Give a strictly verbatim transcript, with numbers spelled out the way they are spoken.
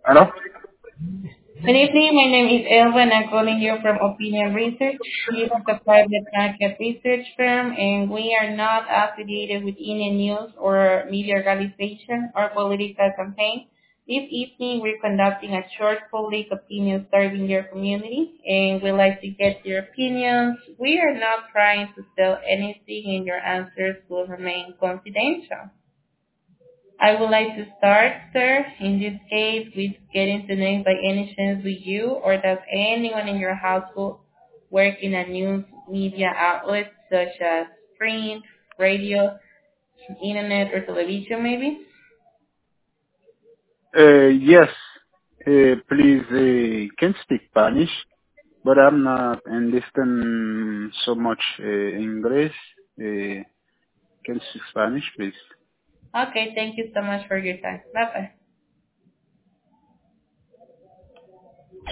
¿Aló? Good evening. My name is Elva, and I'm calling you from Opinion Research. This is a private market research firm, and we are not affiliated with any news or media organization or political campaign. This evening, we're conducting a short public opinion survey in your community, and we'd like to get your opinions. We are not trying to sell anything, and your answers will remain confidential. I would like to start, sir, in this case, with getting to know by any chance with you, or does anyone in your household work in a news media outlet such as print, radio, internet, or television maybe? Uh, yes, uh, please, uh, can speak Spanish, but I'm not understand so much uh, English. Uh, can speak Spanish, please? Okay, thank you so much for your time. Bye-bye.